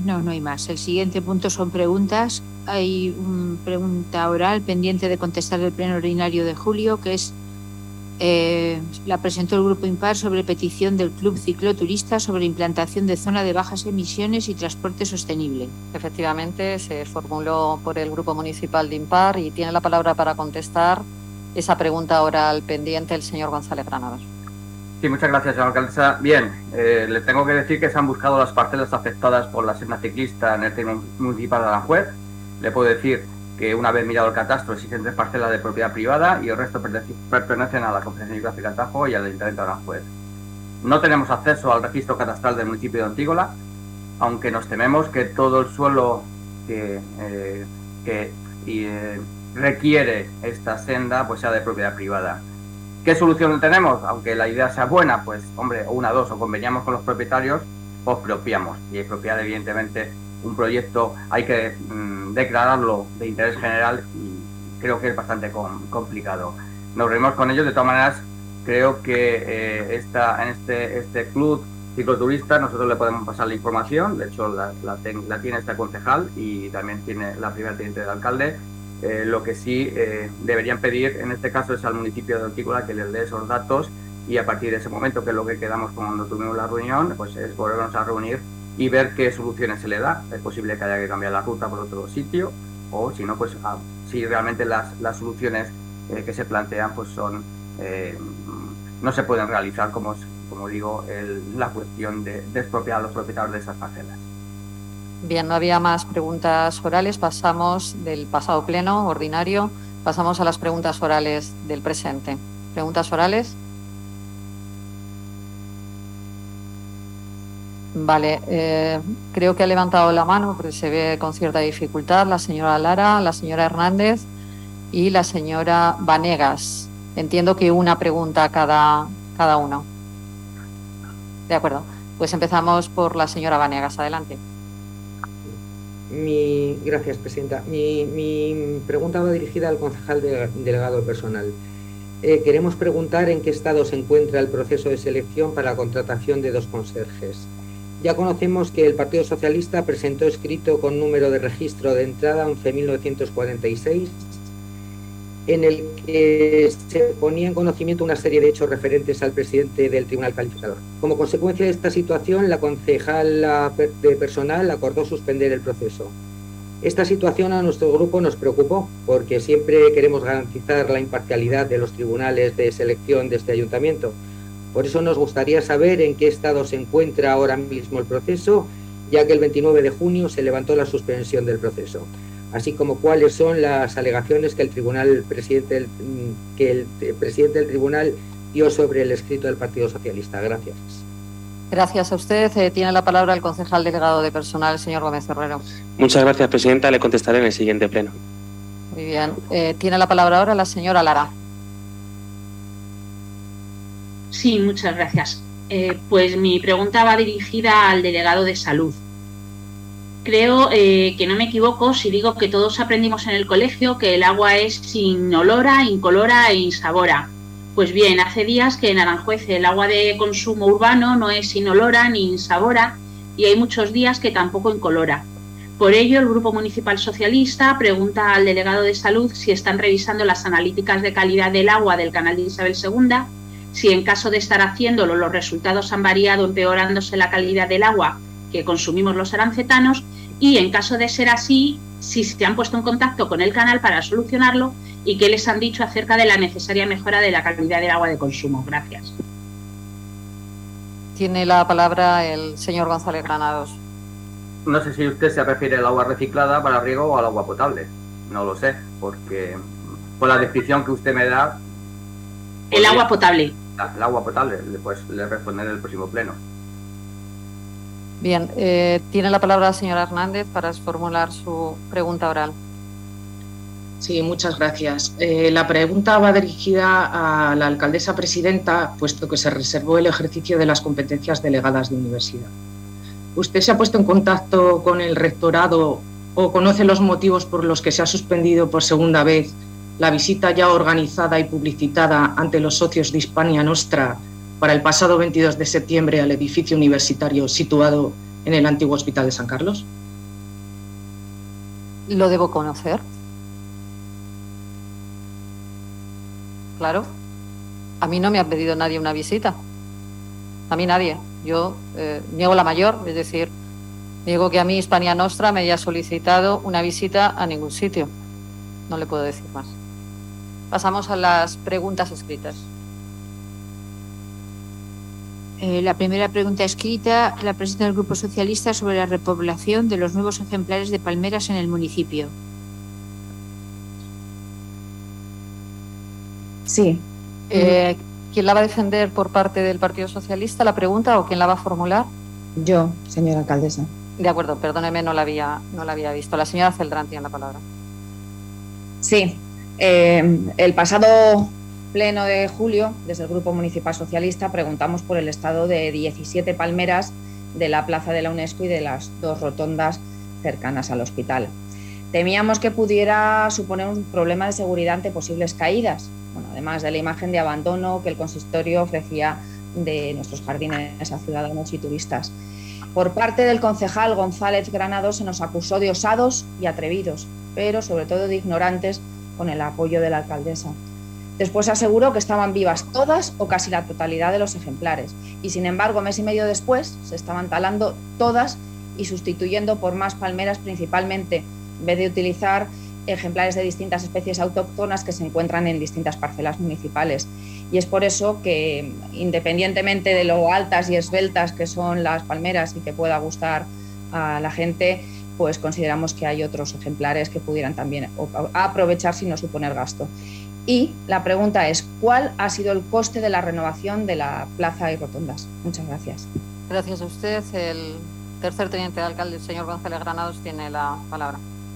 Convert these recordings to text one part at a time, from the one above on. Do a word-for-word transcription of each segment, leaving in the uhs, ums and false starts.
No, no hay más. El siguiente punto son preguntas. Hay una pregunta oral pendiente de contestar el pleno ordinario de julio, que es eh, la presentó el Grupo Impar sobre petición del Club Cicloturista sobre implantación de zona de bajas emisiones y transporte sostenible. Efectivamente, se formuló por el Grupo Municipal de Impar y tiene la palabra para contestar esa pregunta oral pendiente el señor González Granados. Sí, muchas gracias, señora alcaldesa. Bien, eh, le tengo que decir que se han buscado las parcelas afectadas por la senda ciclista en el término municipal de Aranjuez. Le puedo decir que una vez mirado el catastro existen tres parcelas de propiedad privada y el resto pertenecen a la Confederación Hidrográfica de Tajo y al Ayuntamiento de Aranjuez. No tenemos acceso al registro catastral del municipio de Antígola, aunque nos tememos que todo el suelo que, eh, que y, eh, requiere esta senda pues sea de propiedad privada. ¿Qué solución tenemos? Aunque la idea sea buena, pues, hombre, una, dos, o conveniamos con los propietarios o expropiamos. Y expropiar, evidentemente, un proyecto hay que mmm, declararlo de interés general y creo que es bastante com complicado. Nos reunimos con ellos, de todas maneras, creo que eh, esta, en este, este club cicloturista nosotros le podemos pasar la información, de hecho la, la, ten, la tiene este concejal y también tiene la primera teniente del alcalde. Eh, lo que sí eh, deberían pedir en este caso es al municipio de Antígola que les dé esos datos y a partir de ese momento, que es lo que quedamos cuando tuvimos la reunión, pues es volvernos a reunir y ver qué soluciones se le da. Es posible que haya que cambiar la ruta por otro sitio o si no, pues ah, si realmente las, las soluciones eh, que se plantean pues son eh, no se pueden realizar, como, como digo, el, la cuestión de, de expropiar a los propietarios de esas parcelas. Bien, no había más preguntas orales. Pasamos del pasado pleno ordinario, pasamos a las preguntas orales del presente. ¿Preguntas orales? Vale, eh, creo que ha levantado la mano porque se ve con cierta dificultad la señora Lara, la señora Hernández y la señora Vanegas. Entiendo que una pregunta cada, cada uno. De acuerdo, pues empezamos por la señora Vanegas. Adelante. Mi, gracias, presidenta. Mi, mi pregunta va dirigida al concejal de, delegado de personal. Eh, queremos preguntar en qué estado se encuentra el proceso de selección para la contratación de dos conserjes. Ya conocemos que el Partido Socialista presentó escrito con número de registro de entrada once mil novecientos cuarenta y seis, en el que se ponía en conocimiento una serie de hechos referentes al presidente del Tribunal Calificador. Como consecuencia de esta situación, la concejala de personal acordó suspender el proceso. Esta situación a nuestro grupo nos preocupó, porque siempre queremos garantizar la imparcialidad de los tribunales de selección de este ayuntamiento. Por eso nos gustaría saber en qué estado se encuentra ahora mismo el proceso, ya que el veintinueve de junio se levantó la suspensión del proceso, así como cuáles son las alegaciones que el tribunal presidente del, que el presidente del tribunal dio sobre el escrito del Partido Socialista. Gracias. Gracias a usted. Eh, tiene la palabra el concejal delegado de personal, señor Gómez Herrero. Muchas gracias, presidenta. Le contestaré en el siguiente pleno. Muy bien. Eh, tiene la palabra ahora la señora Lara. Sí, muchas gracias. Eh, pues mi pregunta va dirigida al delegado de salud. Creo eh, que no me equivoco si digo que todos aprendimos en el colegio que el agua es inolora, incolora e insabora. Pues bien, hace días que en Aranjuez el agua de consumo urbano no es inolora ni insabora y hay muchos días que tampoco incolora. Por ello, el Grupo Municipal Socialista pregunta al delegado de salud si están revisando las analíticas de calidad del agua del canal de Isabel segunda, si en caso de estar haciéndolo los resultados han variado empeorándose la calidad del agua que consumimos los arancetanos y, en caso de ser así, si se han puesto en contacto con el canal para solucionarlo y qué les han dicho acerca de la necesaria mejora de la calidad del agua de consumo. Gracias. Tiene la palabra el señor González Granados. No sé si usted se refiere al agua reciclada para riego o al agua potable. No lo sé, porque por la descripción que usted me da... El agua potable. El agua potable, pues le responderé en el próximo pleno. Bien, eh, tiene la palabra la señora Hernández para formular su pregunta oral. Sí, muchas gracias. Eh, la pregunta va dirigida a la alcaldesa presidenta, puesto que se reservó el ejercicio de las competencias delegadas de universidad. ¿Usted se ha puesto en contacto con el rectorado o conoce los motivos por los que se ha suspendido por segunda vez la visita ya organizada y publicitada ante los socios de Hispania Nostra para el pasado veintidós de septiembre al edificio universitario situado en el antiguo Hospital de San Carlos? Lo debo conocer. Claro. A mí no me ha pedido nadie una visita. A mí nadie. Yo eh, niego la mayor, es decir, digo que a mí Hispania Nostra me haya solicitado una visita a ningún sitio. No le puedo decir más. Pasamos a las preguntas escritas. Eh, la primera pregunta escrita la presenta el Grupo Socialista sobre la repoblación de los nuevos ejemplares de palmeras en el municipio. Sí. Eh, ¿Quién la va a defender por parte del Partido Socialista, la pregunta, o quién la va a formular? Yo, señora alcaldesa. De acuerdo, perdóneme, no la había, no la había visto. La señora Celdrán tiene la palabra. Sí. Eh, el pasado pleno de julio, desde el Grupo Municipal Socialista, preguntamos por el estado de diecisiete palmeras de la Plaza de la UNESCO y de las dos rotondas cercanas al hospital. Temíamos que pudiera suponer un problema de seguridad ante posibles caídas, bueno, además de la imagen de abandono que el consistorio ofrecía de nuestros jardines a ciudadanos y turistas. Por parte del concejal González Granado se nos acusó de osados y atrevidos, pero sobre todo de ignorantes, con el apoyo de la alcaldesa. Después aseguró que estaban vivas todas o casi la totalidad de los ejemplares y, sin embargo, mes y medio después se estaban talando todas y sustituyendo por más palmeras, principalmente en vez de utilizar ejemplares de distintas especies autóctonas que se encuentran en distintas parcelas municipales. Y es por eso que, independientemente de lo altas y esbeltas que son las palmeras y que pueda gustar a la gente, pues consideramos que hay otros ejemplares que pudieran también aprovechar sin no suponer gasto. Y la pregunta es, ¿cuál ha sido el coste de la renovación de la plaza y rotondas? Muchas gracias. Gracias a usted. El tercer teniente de alcalde, el señor González Granados, tiene la palabra.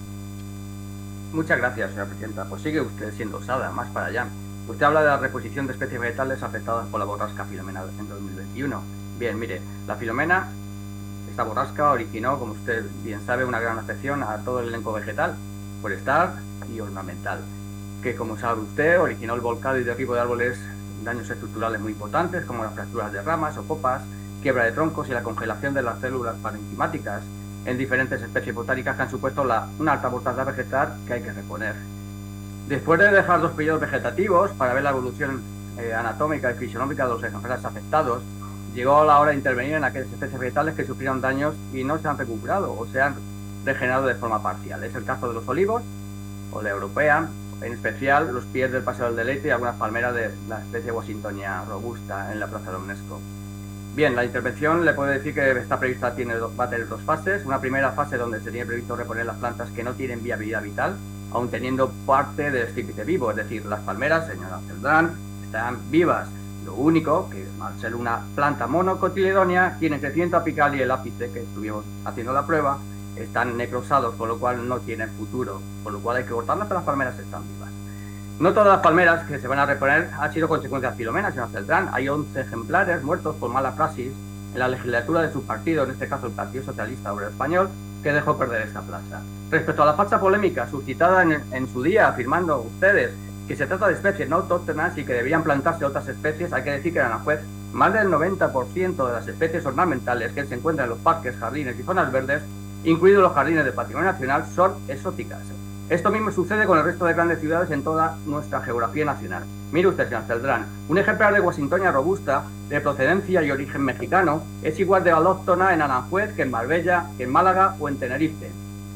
Muchas gracias, señora presidenta. Pues sigue usted siendo osada, más para allá. Usted habla de la reposición de especies vegetales afectadas por la borrasca Filomena en dos mil veintiuno. Bien, mire, la Filomena, esta borrasca, originó, como usted bien sabe, una gran afección a todo el elenco vegetal, forestal y ornamental, que, como sabe usted, originó el volcado y derribo de árboles, daños estructurales muy importantes, como las fracturas de ramas o copas, quiebra de troncos y la congelación de las células parenquimáticas en diferentes especies botánicas que han supuesto la, una alta mortalidad vegetal que hay que reponer. Después de dejar dos periodos vegetativos para ver la evolución eh, anatómica y fisionómica de los ejemplares afectados, llegó la hora de intervenir en aquellas especies vegetales que sufrieron daños y no se han recuperado o se han regenerado de forma parcial. Es el caso de los olivos o la europea, en especial los pies del Paseo del Deleite y algunas palmeras de la especie Washingtonia robusta en la Plaza de la UNESCO. Bien, la intervención le puedo decir que está prevista, tiene, va a tener dos fases. Una primera fase donde se tiene previsto reponer las plantas que no tienen viabilidad vital, aún teniendo parte del estípite vivo, es decir, las palmeras, señora Celdrán, están vivas. Lo único que, al ser una planta monocotiledonia, tiene crecimiento apical y el ápice, que estuvimos haciendo la prueba, están necrosados, con lo cual no tienen futuro, por lo cual hay que cortarlas, pero las palmeras están vivas. No todas las palmeras que se van a reponer han sido consecuencia de Filomena, señor Celdrán. Hay once ejemplares muertos por mala praxis en la legislatura de su partido, en este caso el Partido Socialista Obrero Español, que dejó perder esta plaza. Respecto a la falsa polémica suscitada en, en su día, afirmando ustedes que se trata de especies no autóctonas y que deberían plantarse otras especies, hay que decir que en Aranjuez más del noventa por ciento de las especies ornamentales que se encuentran en los parques, jardines y zonas verdes, incluidos los jardines de patrimonio nacional, son exóticas. Esto mismo sucede con el resto de grandes ciudades en toda nuestra geografía nacional. Mire usted, señor Celdrán, un ejemplar de Washingtonia robusta, de procedencia y origen mexicano, es igual de alóctona en Aranjuez que en Marbella, que en Málaga o en Tenerife.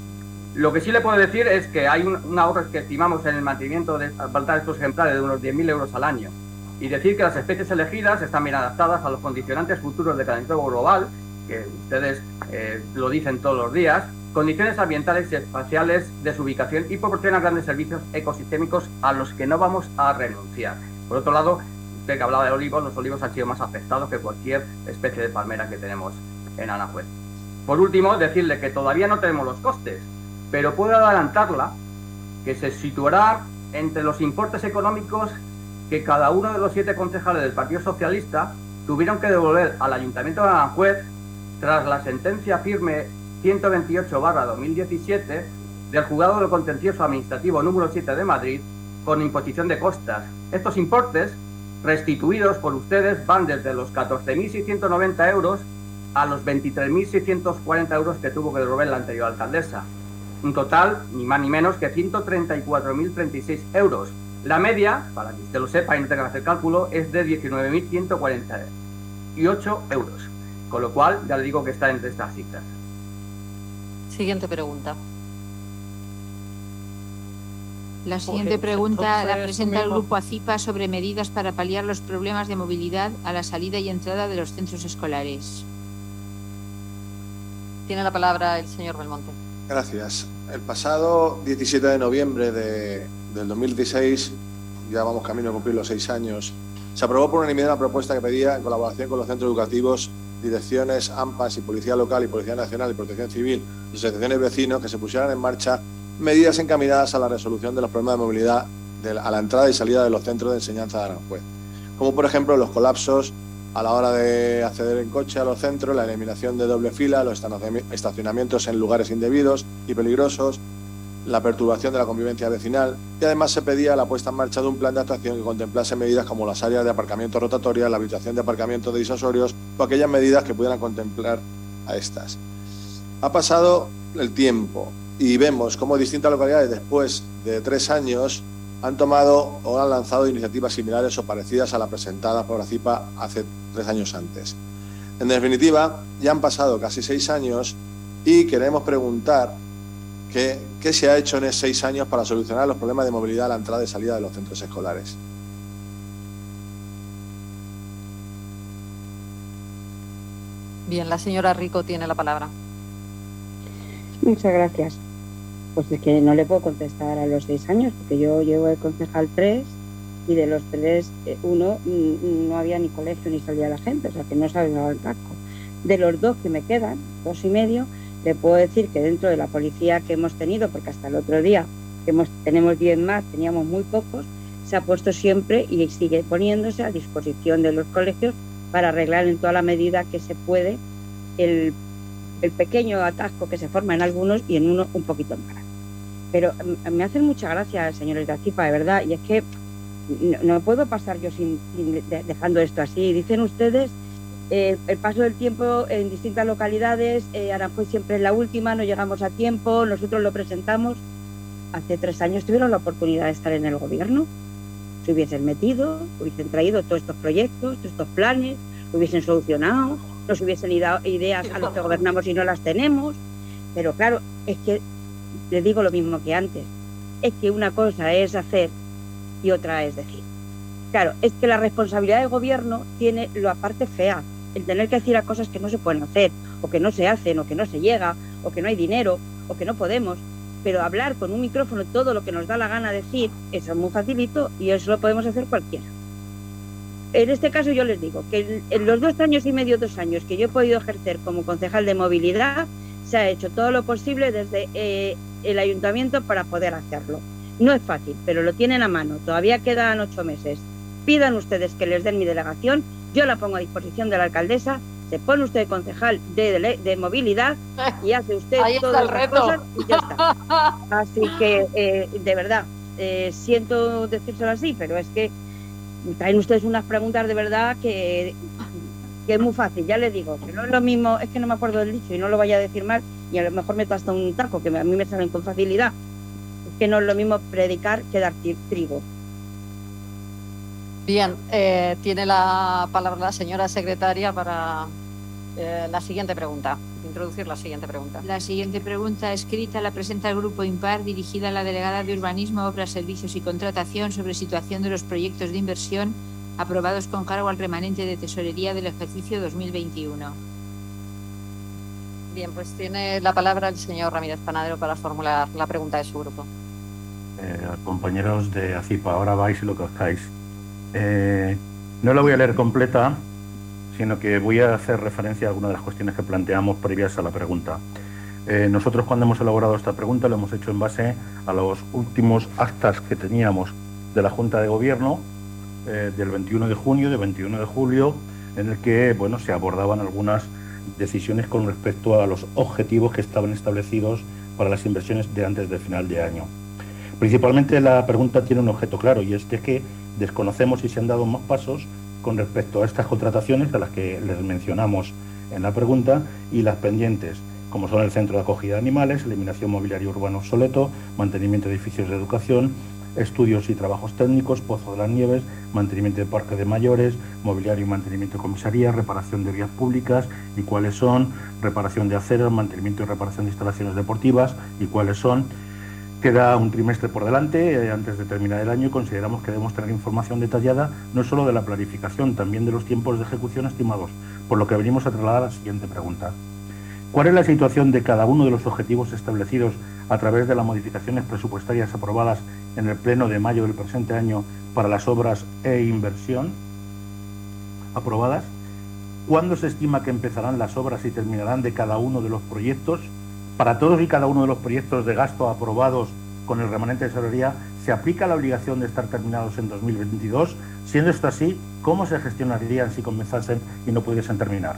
Lo que sí le puedo decir es que hay un, una ahorro que estimamos en el mantenimiento de plantar estos ejemplares de unos diez mil euros al año. Y decir que las especies elegidas están bien adaptadas a los condicionantes futuros del calentamiento global, que ustedes eh, lo dicen todos los días, condiciones ambientales y espaciales de su ubicación y proporcionan grandes servicios ecosistémicos a los que no vamos a renunciar. Por otro lado, usted que hablaba de olivos, los olivos han sido más afectados que cualquier especie de palmera que tenemos en Aranjuez. Por último, decirle que todavía no tenemos los costes, pero puedo adelantarla que se situará entre los importes económicos que cada uno de los siete concejales del Partido Socialista tuvieron que devolver al Ayuntamiento de Aranjuez tras la sentencia firme ciento veintiocho barra dos mil diecisiete del Juzgado de lo Contencioso Administrativo número siete de Madrid con imposición de costas. Estos importes, restituidos por ustedes, van desde los catorce mil seiscientos noventa euros a los veintitrés mil seiscientos cuarenta euros que tuvo que devolver la anterior alcaldesa. Un total, ni más ni menos, que ciento treinta y cuatro mil treinta y seis euros. La media, para que usted lo sepa y no tenga que hacer cálculo, es de diecinueve mil ciento cuarenta y ocho euros. Con lo cual, ya le digo que está entre estas cifras. Siguiente pregunta. La siguiente Ok, pregunta la entonces, presenta el mismo. Grupo ACIPA sobre medidas para paliar los problemas de movilidad a la salida y entrada de los centros escolares. Tiene la palabra el señor Belmonte. Gracias. El pasado diecisiete de noviembre de, del dos mil dieciséis, ya vamos camino a cumplir los seis años, se aprobó por unanimidad una propuesta que pedía, en colaboración con los centros educativos, direcciones, AMPAs y Policía Local y Policía Nacional y Protección Civil y asociaciones de vecinos, que se pusieran en marcha medidas encaminadas a la resolución de los problemas de movilidad de la, a la entrada y salida de los centros de enseñanza de Aranjuez, como por ejemplo los colapsos a la hora de acceder en coche a los centros, la eliminación de doble fila, los estacionamientos en lugares indebidos y peligrosos, la perturbación de la convivencia vecinal, y además se pedía la puesta en marcha de un plan de actuación que contemplase medidas como las áreas de aparcamiento rotatorias, la habilitación de aparcamiento de disuasorios o aquellas medidas que pudieran contemplar a estas. Ha pasado el tiempo y vemos cómo distintas localidades, después de tres años, han tomado o han lanzado iniciativas similares o parecidas a la presentada por ACIPA hace tres años antes. En definitiva, ya han pasado casi seis años y queremos preguntar qué, qué se ha hecho en esos seis años para solucionar los problemas de movilidad a la entrada y salida de los centros escolares. Bien, la señora Rico tiene la palabra. Muchas gracias. Pues es que no le puedo contestar a los seis años, porque yo llevo el concejal tres y de los tres, uno no había ni colegio ni salía la gente, o sea que no se había dado el casco. De los dos que me quedan, dos y medio, le puedo decir que dentro de la policía que hemos tenido, porque hasta el otro día que hemos, tenemos diez más, teníamos muy pocos, se ha puesto siempre y sigue poniéndose a disposición de los colegios para arreglar en toda la medida que se puede el, el pequeño atasco que se forma en algunos y en uno un poquito más. Pero me hacen mucha gracia, señores de ACIPA, de verdad, y es que no, no puedo pasar yo sin, sin de, dejando esto así. Dicen ustedes eh, el paso del tiempo en distintas localidades, eh, Aranjuez siempre es la última, no llegamos a tiempo, nosotros lo presentamos. Hace tres años tuvieron la oportunidad de estar en el gobierno, se hubiesen metido, hubiesen traído todos estos proyectos, todos estos planes, lo hubiesen solucionado, nos hubiesen dado ideas a los que gobernamos y no las tenemos. Pero claro, es que les digo lo mismo que antes, es que una cosa es hacer y otra es decir. Claro, es que la responsabilidad del gobierno tiene la parte fea, el tener que decir a cosas que no se pueden hacer, o que no se hacen, o que no se llega, o que no hay dinero, o que no podemos. Pero hablar con un micrófono todo lo que nos da la gana decir, eso es muy facilito y eso lo podemos hacer cualquiera. En este caso yo les digo que en los dos años y medio, dos años que yo he podido ejercer como concejal de movilidad, se ha hecho todo lo posible desde eh, el ayuntamiento para poder hacerlo. No es fácil, pero lo tienen a mano. Todavía quedan ocho meses. Pidan ustedes que les den mi delegación, yo la pongo a disposición de la alcaldesa, se pone usted concejal de, de, de movilidad y hace usted Ahí todas está el las reto. cosas y ya está. Así que, eh, de verdad, eh, siento decírselo así, pero es que traen ustedes unas preguntas de verdad que... que es muy fácil, ya les digo, que no es lo mismo, es que no me acuerdo del dicho y no lo vaya a decir mal y a lo mejor meto hasta un taco, que a mí me salen con facilidad, es que no es lo mismo predicar que dar trigo. Bien, eh, tiene la palabra la señora secretaria para eh, la siguiente pregunta, introducir la siguiente pregunta. La siguiente pregunta escrita la presenta el Grupo Impar, dirigida a la delegada de Urbanismo, Obras, Servicios y Contratación sobre situación de los proyectos de inversión aprobados con cargo al remanente de tesorería del ejercicio dos mil veintiuno. Bien, pues tiene la palabra el señor Ramírez Panadero para formular la pregunta de su grupo. Eh, compañeros de ACIPA, ahora vais y lo que cojáis. Eh, no la voy a leer completa, sino que voy a hacer referencia a algunas de las cuestiones que planteamos previas a la pregunta. Eh, nosotros, cuando hemos elaborado esta pregunta, lo hemos hecho en base a los últimos actas que teníamos de la Junta de Gobierno, Eh, del veintiuno de junio, del veintiuno de julio, en el que bueno, se abordaban algunas decisiones con respecto a los objetivos que estaban establecidos para las inversiones de antes del final de año. Principalmente la pregunta tiene un objeto claro, y es de que desconocemos si se han dado más pasos con respecto a estas contrataciones a las que les mencionamos en la pregunta, y las pendientes, como son el centro de acogida de animales, eliminación mobiliario urbano obsoleto, mantenimiento de edificios de educación, estudios y trabajos técnicos, Pozo de las Nieves, mantenimiento de parque de mayores, mobiliario y mantenimiento de comisarías, reparación de vías públicas y cuáles son, reparación de aceras, mantenimiento y reparación de instalaciones deportivas y cuáles son. Queda un trimestre por delante, eh, antes de terminar el año, y consideramos que debemos tener información detallada no solo de la planificación, también de los tiempos de ejecución estimados, por lo que venimos a trasladar la siguiente pregunta. ¿Cuál es la situación de cada uno de los objetivos establecidos a través de las modificaciones presupuestarias aprobadas en el Pleno de mayo del presente año para las obras e inversión aprobadas? ¿Cuándo se estima que empezarán las obras y terminarán de cada uno de los proyectos? Para todos y cada uno de los proyectos de gasto aprobados con el remanente de tesorería, ¿se aplica la obligación de estar terminados en dos mil veintidós? Siendo esto así, ¿cómo se gestionarían si comenzasen y no pudiesen terminar?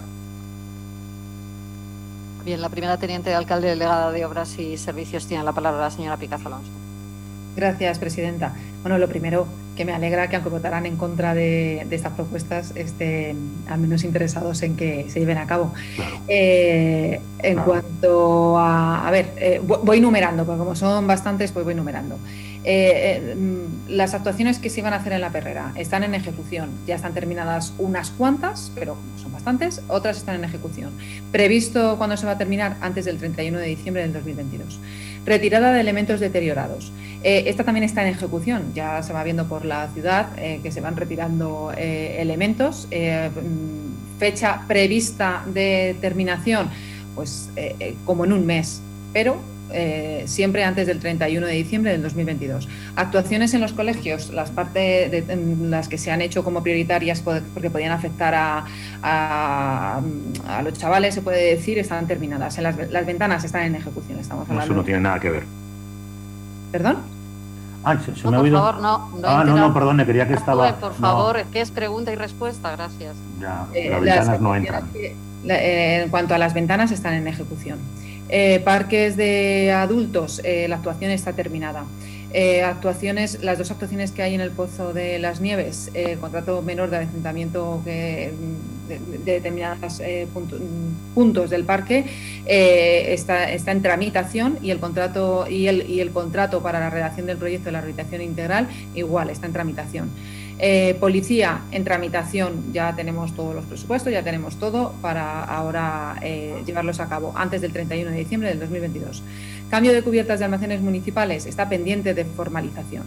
Bien, la primera teniente de alcalde delegada de Obras y Servicios tiene la palabra la señora Picazo Alonso. Gracias, presidenta. Bueno, lo primero, que me alegra que aunque votarán en contra de, de estas propuestas, estén al menos interesados en que se lleven a cabo. Claro. Eh, en claro. cuanto a... A ver, eh, voy numerando, porque como son bastantes, pues voy numerando. Eh, eh, las actuaciones que se iban a hacer en la Perrera están en ejecución. Ya están terminadas unas cuantas, pero como son bastantes, otras están en ejecución. Previsto cuándo se va a terminar, antes del treinta y uno de diciembre del dos mil veintidós. Retirada de elementos deteriorados. Eh, esta también está en ejecución. Ya se va viendo por la ciudad eh, que se van retirando eh, elementos. Eh, fecha prevista de terminación, pues eh, eh, como en un mes, pero Eh, siempre antes del treinta y uno de diciembre del dos mil veintidós. Actuaciones en los colegios, las partes de, de, las que se han hecho como prioritarias porque podían afectar a, a, a los chavales, se puede decir, están terminadas. En las, las ventanas están en ejecución. Estamos hablando. Eso no tiene nada que ver. ¿Perdón? Ah, se, se no, me ha por oído. favor, no. no ah, no, no, perdone, quería que estaba. Por no. favor, es que es pregunta y respuesta, gracias. Ya, eh, las ventanas no entran. Que, la, eh, en cuanto a las ventanas, están en ejecución. Eh, parques de adultos, eh, la actuación está terminada. Eh, actuaciones, las dos actuaciones que hay en el Pozo de las Nieves, eh, contrato menor de avecentamiento que, de, de determinados eh, punto, puntos del parque, eh, está, está en tramitación y el contrato y el, y el contrato para la redacción del proyecto de la rehabilitación integral igual está en tramitación. Eh, policía en tramitación, ya tenemos todos los presupuestos, ya tenemos todo para ahora eh, llevarlos a cabo antes del treinta y uno de diciembre del dos mil veintidós. Cambio de cubiertas de almacenes municipales está pendiente de formalización.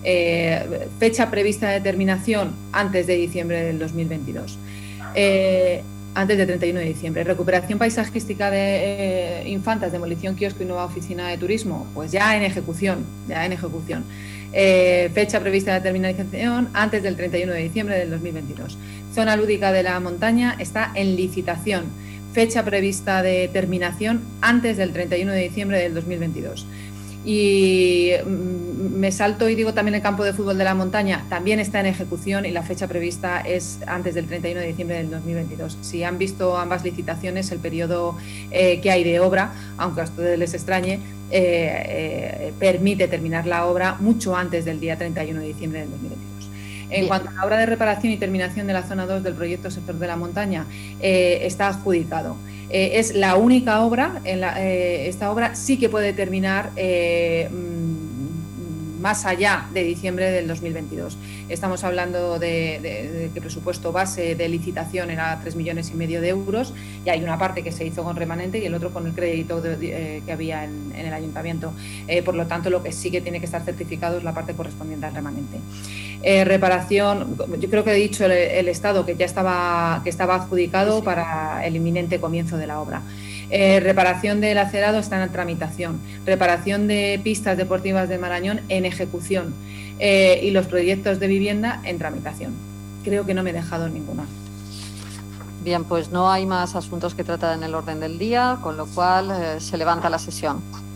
Eh, fecha prevista de terminación antes de diciembre del dos mil veintidós. Eh, antes del treinta y uno de diciembre. Recuperación paisajística de eh, Infantas, demolición kiosco y nueva oficina de turismo, pues ya en ejecución, ya en ejecución. Eh, fecha prevista de terminación antes del treinta y uno de diciembre del dos mil veintidós. Zona lúdica de la montaña está en licitación. Fecha prevista de terminación antes del treinta y uno de diciembre del dos mil veintidós. Y me salto y digo también el campo de fútbol de la montaña también está en ejecución y la fecha prevista es antes del treinta y uno de diciembre del dos mil veintidós. Si han visto ambas licitaciones, el periodo eh, que hay de obra, aunque a ustedes les extrañe, eh, eh, permite terminar la obra mucho antes del día treinta y uno de diciembre del dos mil veintidós. En Bien. cuanto a la obra de reparación y terminación de la zona dos del proyecto Sector de la Montaña, eh, está adjudicado. Eh, es la única obra, en la, eh, esta obra sí que puede terminar eh, más allá de diciembre del dos mil veintidós. Estamos hablando de, de, de que el presupuesto base de licitación era tres millones y medio de euros y hay una parte que se hizo con remanente y el otro con el crédito de, de, eh, que había en, en el ayuntamiento. Eh, por lo tanto, lo que sí que tiene que estar certificado es la parte correspondiente al remanente. Eh, reparación, yo creo que he dicho el, el Estado que ya estaba, que estaba adjudicado sí. para el inminente comienzo de la obra. Eh, reparación del acerado está en tramitación. Reparación de pistas deportivas de Marañón en ejecución. Eh, y los proyectos de vivienda en tramitación. Creo que no me he dejado ninguna. Bien, pues no hay más asuntos que tratar en el orden del día, con lo cual eh, se levanta la sesión.